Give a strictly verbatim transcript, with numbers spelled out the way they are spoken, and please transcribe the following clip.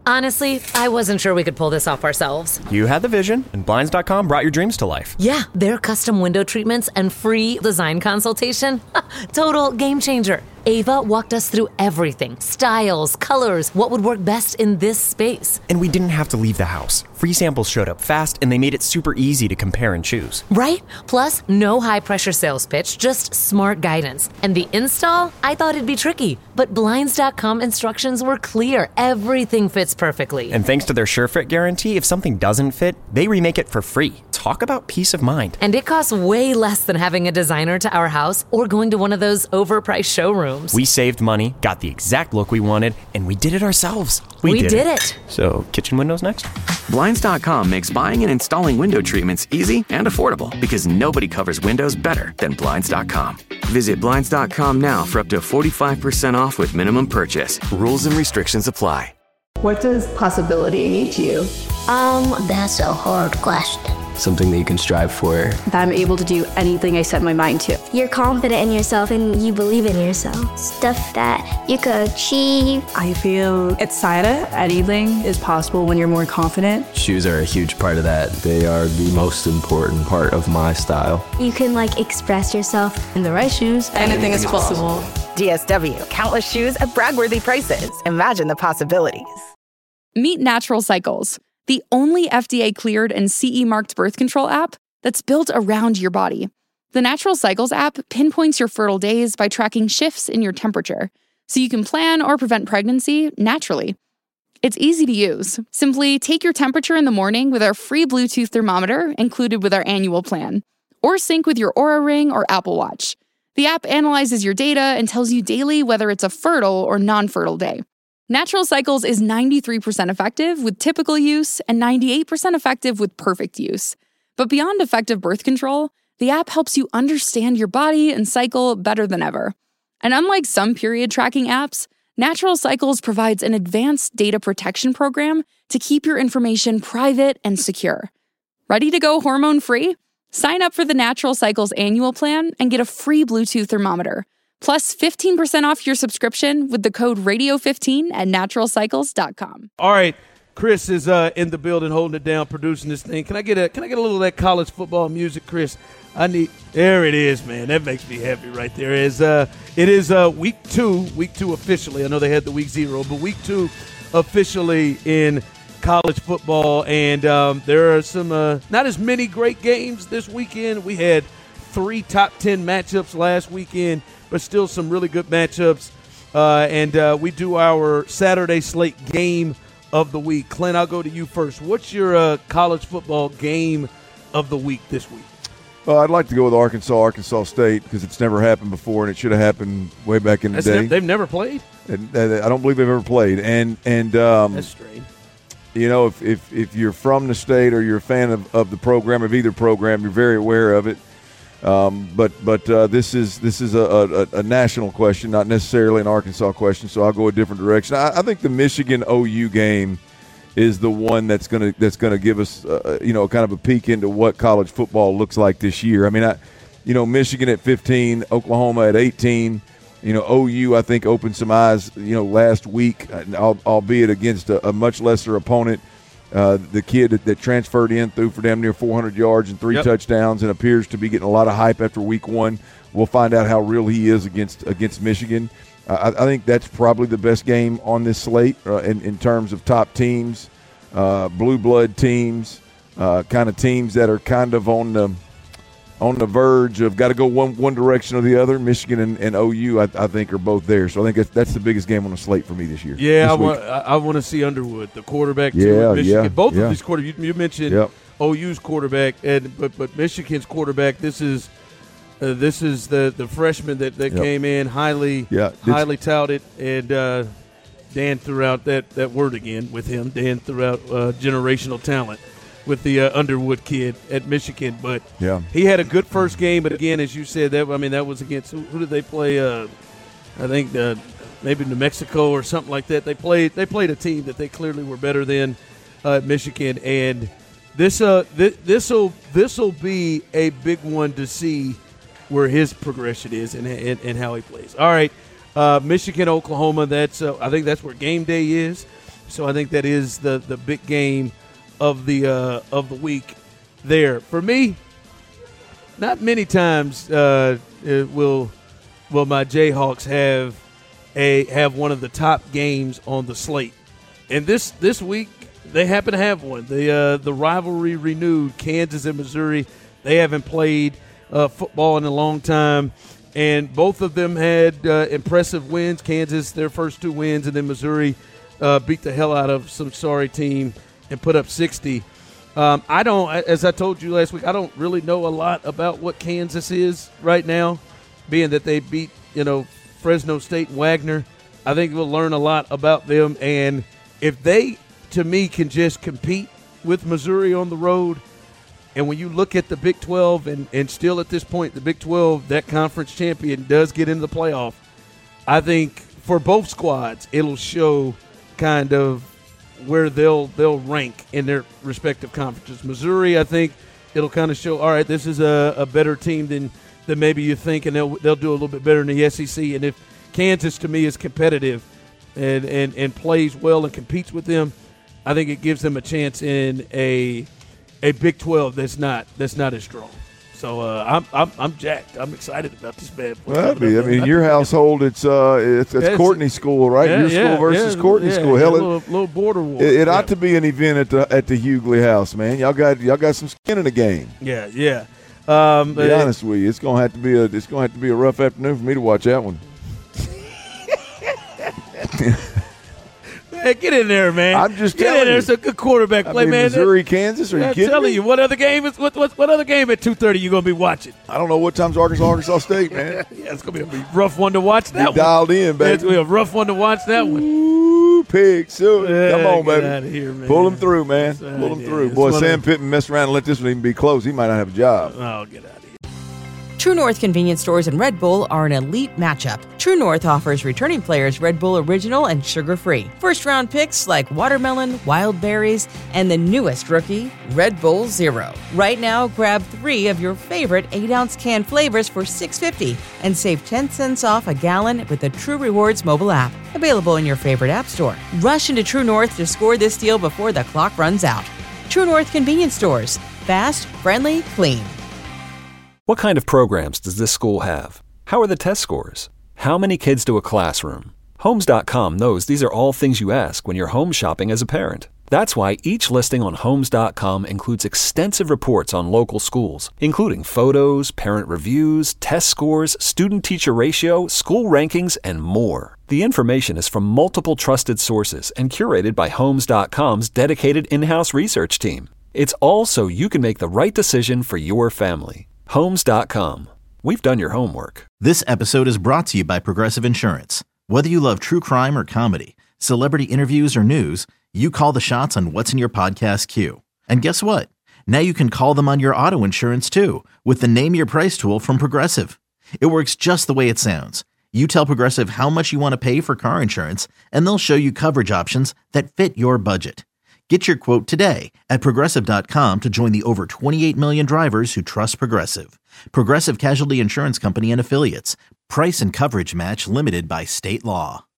Honestly, I wasn't sure we could pull this off ourselves. You had the vision, and Blinds dot com brought your dreams to life. Yeah, their custom window treatments and free design consultation. Total game changer. Ava walked us through everything. Styles, colors, what would work best in this space. And we didn't have to leave the house. Free samples showed up fast, and they made it super easy to compare and choose. Right? Plus, no high-pressure sales pitch, just smart guidance. And the install? I thought it'd be tricky. But Blinds dot com instructions were clear. Everything fits perfectly. And thanks to their SureFit guarantee, if something doesn't fit, they remake it for free. Talk about peace of mind. And it costs way less than having a designer to our house or going to one of those overpriced showrooms. We saved money, got the exact look we wanted, and we did it ourselves. We, we did, did it. it. So, kitchen windows next? Blinds dot com makes buying and installing window treatments easy and affordable because nobody covers windows better than Blinds dot com. Visit Blinds dot com now for up to forty-five percent off with minimum purchase. Rules and restrictions apply. What does possibility mean to you? Um, that's a hard question. Something that you can strive for. That I'm able to do anything I set my mind to. You're confident in yourself and you believe in yourself. Stuff that you could achieve. I feel excited. Anything is possible when you're more confident. Shoes are a huge part of that. They are the most important part of my style. You can like express yourself. In the right shoes, anything is possible. D S W, countless shoes at brag-worthy prices. Imagine the possibilities. Meet Natural Cycles, the only F D A-cleared and C E-marked birth control app that's built around your body. The Natural Cycles app pinpoints your fertile days by tracking shifts in your temperature, so you can plan or prevent pregnancy naturally. It's easy to use. Simply take your temperature in the morning with our free Bluetooth thermometer included with our annual plan, or sync with your Oura Ring or Apple Watch. The app analyzes your data and tells you daily whether it's a fertile or non-fertile day. Natural Cycles is ninety-three percent effective with typical use and ninety-eight percent effective with perfect use. But beyond effective birth control, the app helps you understand your body and cycle better than ever. And unlike some period tracking apps, Natural Cycles provides an advanced data protection program to keep your information private and secure. Ready to go hormone-free? Sign up for the Natural Cycles annual plan and get a free Bluetooth thermometer. Plus fifteen percent off your subscription with the code radio fifteen at natural cycles dot com. All right, Chris is uh, in the building holding it down, producing this thing. Can I get a Can I get a little of that college football music, Chris? I need. There it is, man. That makes me happy right there. It is uh, it is uh, week two, week two officially. I know they had the week zero, but week two officially in college football, and um, there are some uh, not as many great games this weekend. We had three top ten matchups last weekend, but still some really good matchups. Uh, and uh, we do our Saturday slate game of the week. Clint, I'll go to you first. What's your uh, college football game of the week this week? Well, I'd like to go with Arkansas, Arkansas State, because it's never happened before, and it should have happened way back in the That's day. Ne- they've never played? And, uh, I don't believe they've ever played. And and um, That's strange. You know, if, if, if you're from the state or you're a fan of, of the program, of either program, you're very aware of it. Um, but but uh, this is this is a, a, a national question, not necessarily an Arkansas question. So I'll go a different direction. I, I think the Michigan O U game is the one that's gonna that's gonna give us uh, you know kind of a peek into what college football looks like this year. I mean, I you know Michigan at fifteen, Oklahoma at eighteen. You know, O U I think opened some eyes you know last week, albeit against a, a much lesser opponent. Uh, the kid that, that transferred in threw for damn near four hundred yards and three yep. touchdowns and appears to be getting a lot of hype after week one. We'll find out how real he is against against Michigan. Uh, I, I think that's probably the best game on this slate uh, in, in terms of top teams, uh, blue blood teams, uh, kind of teams that are kind of on the on the verge of got to go one one direction or the other. Michigan and, and O U, I, I think, are both there. So I think that's, that's the biggest game on the slate for me this year. Yeah, this I want I, I want to see Underwood, the quarterback. Too, yeah, Michigan. yeah, Both yeah. of these quarterbacks. You, you mentioned yep. O U's quarterback, and but but Michigan's quarterback. This is uh, this is the, the freshman that, that yep. came in highly yeah. highly touted, and uh, Dan threw out that, that word again with him. Dan threw out uh, generational talent with the uh, Underwood kid at Michigan, but yeah. he had a good first game. But again, as you said, that I mean that was against who, who did they play? Uh, I think uh, maybe New Mexico or something like that. They played they played a team that they clearly were better than uh, Michigan, and this uh this will this will be a big one to see where his progression is and and, and how he plays. All right, uh, Michigan, Oklahoma. That's uh, I think that's where game day is. So I think that is the, the big game of the uh, of the week there. For me, not many times uh, will will my Jayhawks have a have one of the top games on the slate. And this this week they happen to have one. The uh, the rivalry renewed, Kansas and Missouri. They haven't played uh, football in a long time. And both of them had uh, impressive wins. Kansas, their first two wins, and then Missouri uh, beat the hell out of some sorry team and put up sixty. Um, I don't, as I told you last week, I don't really know a lot about what Kansas is right now, being that they beat, you know, Fresno State and Wagner. I think we'll learn a lot about them. And if they, to me, can just compete with Missouri on the road, and when you look at the Big twelve, and, and still at this point, the Big twelve, that conference champion does get into the playoff, I think for both squads, it'll show kind of where they'll they'll rank in their respective conferences. Missouri, I think it'll kind of show, all right, this is a, a better team than, than maybe you think, and they'll they'll do a little bit better in the S E C. And if Kansas, to me, is competitive and, and, and plays well and competes with them, I think it gives them a chance in a a Big twelve that's not that's not as strong. So uh, I'm I'm I'm jacked. I'm excited about this bad boy. Well, I mean, I mean your household, it's uh, it's, it's yeah, Courtney school, right? Yeah, your school yeah, versus yeah, Courtney yeah, school. Yeah, Hell, a little, little border war. It, it yeah. ought to be an event at the at the Hughley house, man. Y'all got y'all got some skin in the game. Yeah, yeah. Um, to be uh, honest with you, it's gonna have to be a it's gonna have to be a rough afternoon for me to watch that one. Hey, get in there, man. I'm just get telling in there. you. It's a good quarterback I play, mean, man. Missouri, Kansas. Are you I'm kidding telling me? you, what other game is what what, what other game at two thirty you gonna be watching? I don't know what time's Arkansas, Arkansas State, man. Yeah, it's gonna be a rough one to watch that you one. Dialed in, baby. It's gonna be a rough one to watch that one. Ooh, pig, so yeah, come on, get baby. Out of here, man. Pull him through, man. That's Pull right, him yeah. through. It's Boy, one Sam of- Pittman messed around and let this one even be close. He might not have a job. Oh, get out of here. True North Convenience Stores and Red Bull are an elite matchup. True North offers returning players Red Bull Original and sugar-free. First-round picks like watermelon, wild berries, and the newest rookie, Red Bull Zero. Right now, grab three of your favorite eight-ounce can flavors for six dollars and fifty cents and save ten cents off a gallon with the True Rewards mobile app. Available in your favorite app store. Rush into True North to score this deal before the clock runs out. True North Convenience Stores. Fast, friendly, clean. What kind of programs does this school have? How are the test scores? How many kids do a classroom? Homes dot com knows these are all things you ask when you're home shopping as a parent. That's why each listing on Homes dot com includes extensive reports on local schools, including photos, parent reviews, test scores, student-teacher ratio, school rankings, and more. The information is from multiple trusted sources and curated by Homes dot com's dedicated in-house research team. It's all so you can make the right decision for your family. Homes dot com. We've done your homework. This episode is brought to you by Progressive Insurance. Whether you love true crime or comedy, celebrity interviews or news, you call the shots on what's in your podcast queue. And guess what? Now you can call them on your auto insurance too with the Name Your Price tool from Progressive. It works just the way it sounds. You tell Progressive how much you want to pay for car insurance, and they'll show you coverage options that fit your budget. Get your quote today at Progressive dot com to join the over twenty-eight million drivers who trust Progressive. Progressive Casualty Insurance Company and Affiliates. Price and coverage match limited by state law.